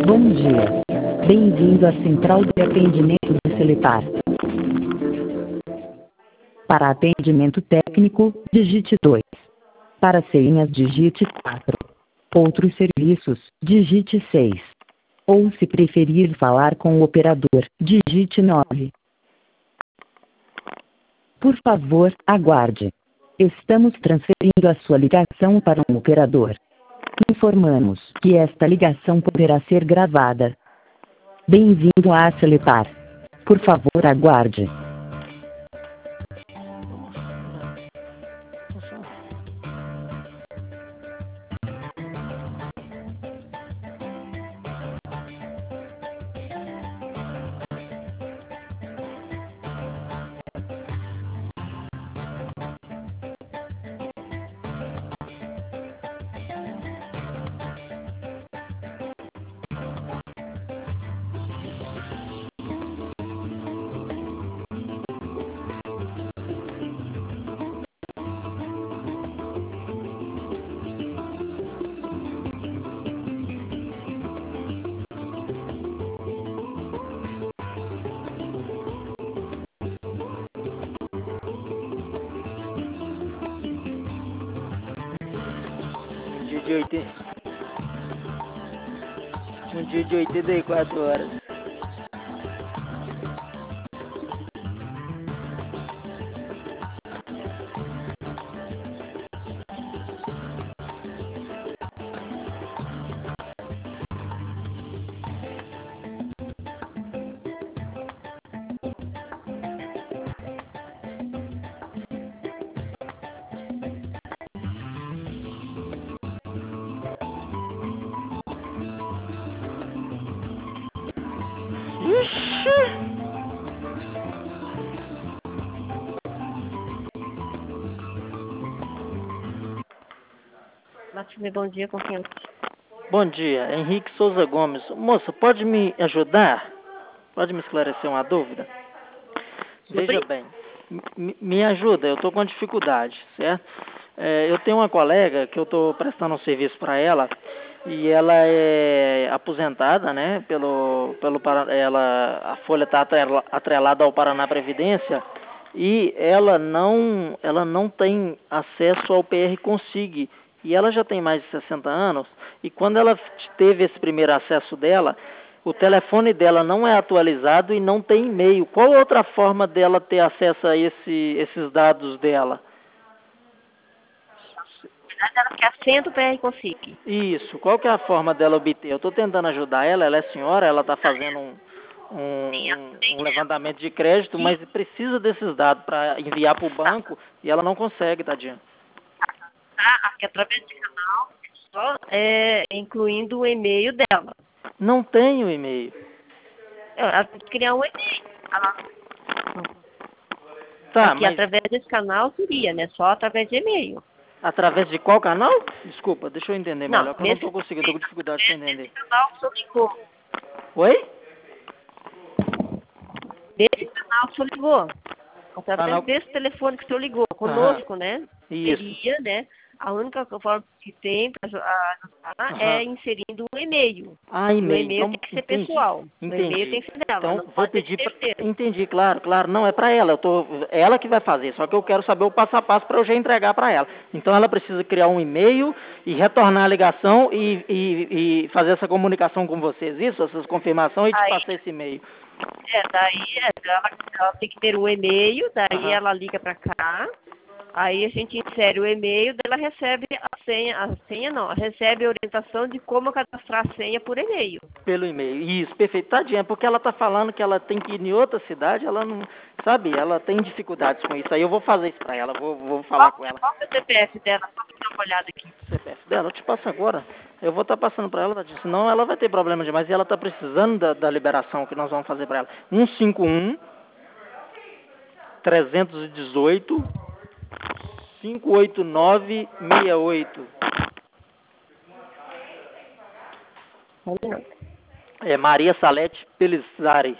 Bom dia. Bem-vindo à Central de Atendimento de Celepar. Para atendimento técnico, digite 2. Para senhas, digite 4. Outros serviços, digite 6. Ou se preferir falar com o operador, digite 9. Por favor, aguarde. Estamos transferindo a sua ligação para um operador. Informamos que esta ligação poderá ser gravada. Bem-vindo à Celepar. Por favor, aguarde. Um dia de 84 horas. Matilde, bom dia, com quem? Bom dia, Henrique Souza Gomes. Moça, pode me ajudar? Pode me esclarecer uma dúvida? Veja bem, me ajuda, eu estou com dificuldade, certo? Eu tenho uma colega que eu estou prestando um serviço para ela e ela é aposentada, né? A folha está atrelada ao Paraná Previdência e ela não tem acesso ao PR Consig. E ela já tem mais de 60 anos, e quando ela teve esse primeiro acesso dela, o telefone dela não é atualizado e não tem e-mail. Qual outra forma dela ter acesso a esses dados dela? Ela quer a senha do PR Consig. Isso, qual que é a forma dela obter? Eu estou tentando ajudar ela é senhora, ela está fazendo um levantamento de crédito, mas precisa desses dados para enviar para o banco e ela não consegue, tadinha. Aqui através do canal, só incluindo o e-mail dela. Não tenho e-mail. Ela tem que criar um e-mail. Tá, aqui mas através desse canal seria, né? Só através de e-mail. através de qual canal? Desculpa, deixa eu entender melhor, que eu não estou conseguindo, estou com dificuldade para entender. Nesse canal que o senhor ligou. Oi? Desse canal que o senhor ligou. Através desse telefone que o senhor ligou, conosco, né? Isso. Seria, né? A única forma que tem para ajudar é inserindo um e-mail. E-mail. O e-mail tem que ser pessoal. Entendi. O e-mail tem que ser dela. Então, não vou pedir para... Entendi, claro. Não, é para ela. Ela que vai fazer, só que eu quero saber o passo a passo para eu já entregar para ela. Então, ela precisa criar um e-mail e retornar a ligação e fazer essa comunicação com vocês, essas confirmações e te passar esse e-mail. Daí ela tem que ter um e-mail, daí ela liga para cá, aí a gente insere o e-mail, daí ela recebe ela recebe a orientação de como cadastrar a senha por e-mail. Pelo e-mail, isso, perfeito. Tadinha, porque ela tá falando que ela tem que ir em outra cidade, ela não, sabe, ela tem dificuldades com isso, aí eu vou fazer isso pra ela, vou falar com ela. Qual é o CPF dela? Só pra dar uma olhada aqui. CPF dela, eu te passo agora. Eu vou estar passando para ela, senão ela vai ter problema demais. E ela está precisando da liberação que nós vamos fazer para ela. 151 318 589 68. É Maria Salete Pelissari.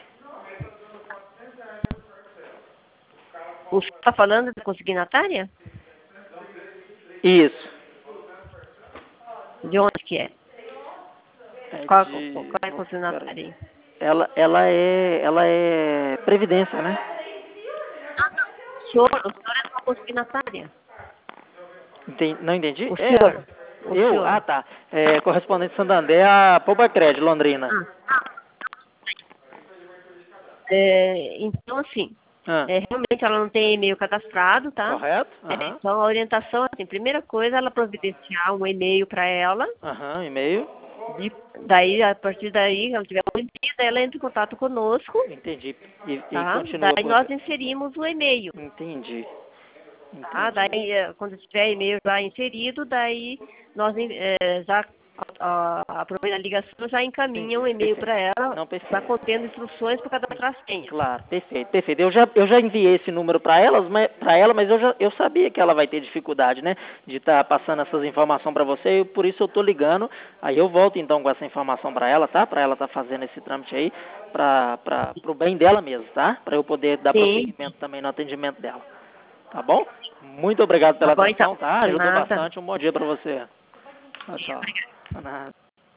O senhor está falando da consignatária? Isso. De onde que é? Qual de... é a consignatária aí? Ela é previdência, né? O senhor é uma consignatária? Não entendi? O senhor? O Eu? senhor? Ah, tá. Correspondente Santander a Pobacred, Londrina. Então, assim, Ah, realmente ela não tem e-mail cadastrado, tá? correto? Aham. Então, a orientação, assim, primeira coisa, ela providenciar um e-mail para ela. Aham, e-mail. Daí, a partir daí, se ela tiver um e-mail, daí ela entra em contato conosco, Entendi. E tá? continua Daí por... nós inserimos o e-mail, Entendi. tá? Daí, quando tiver e-mail já inserido, daí nós já aproveitando a ligação, já encaminha um e-mail para ela, Não, perfeito. já contendo instruções para cadastrar a senha. Claro, perfeito, perfeito. Eu já enviei esse número para ela, mas eu sabia que ela vai ter dificuldade, né, de estar passando essas informações para você, e por isso eu tô ligando. Aí eu volto então com essa informação para ela, tá? Para ela estar fazendo esse trâmite aí, para o bem dela mesmo, tá? Para eu poder dar Sim. prosseguimento também no atendimento dela. Tá bom? Muito obrigado pela Tá bom, então. atenção, tá? De Ajudou nada. bastante. Um bom dia para você. Tchau, tchau. De nada.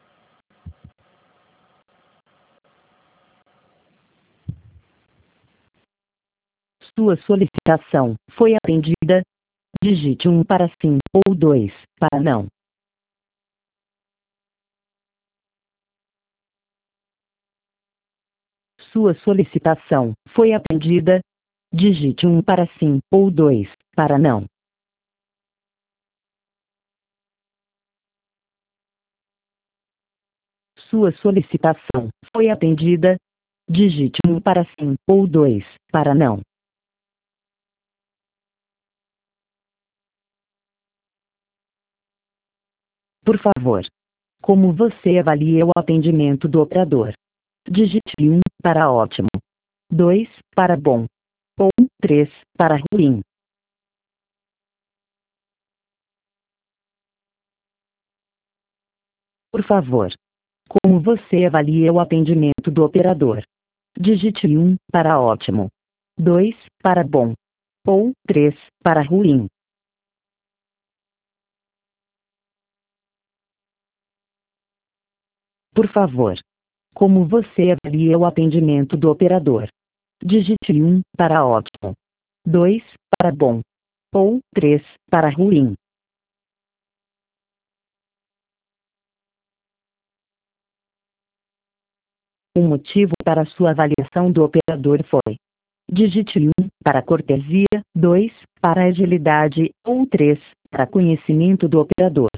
Sua solicitação foi atendida. Digite 1 para sim ou 2 para não. Sua solicitação foi atendida. Digite 1 para sim ou 2 para não. Sua solicitação foi atendida. Digite 1 para sim ou 2 para não. Por favor. Como você avalia o atendimento do operador? Digite 1 para ótimo, 2 para bom ou 3 para ruim. Por favor. Como você avalia o atendimento do operador? Digite 1 para ótimo, 2 para bom ou 3 para ruim. Por favor. Como você avalia o atendimento do operador? Digite 1 para ótimo, 2 para bom ou 3 para ruim. O motivo para sua avaliação do operador foi: digite 1 para cortesia, 2 para agilidade ou 3 para conhecimento do operador.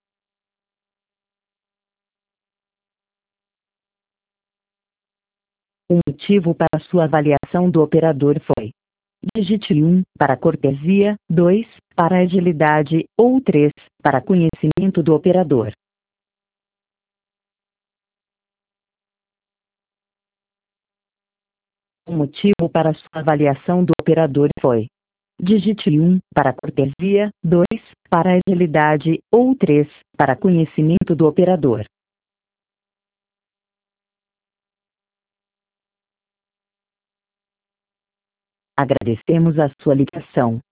O motivo para sua avaliação do operador foi: digite 1 para cortesia, 2 para agilidade ou 3 para conhecimento do operador. O motivo para sua avaliação do operador foi: digite 1 para cortesia, 2 para agilidade ou 3 para conhecimento do operador. Agradecemos a sua ligação.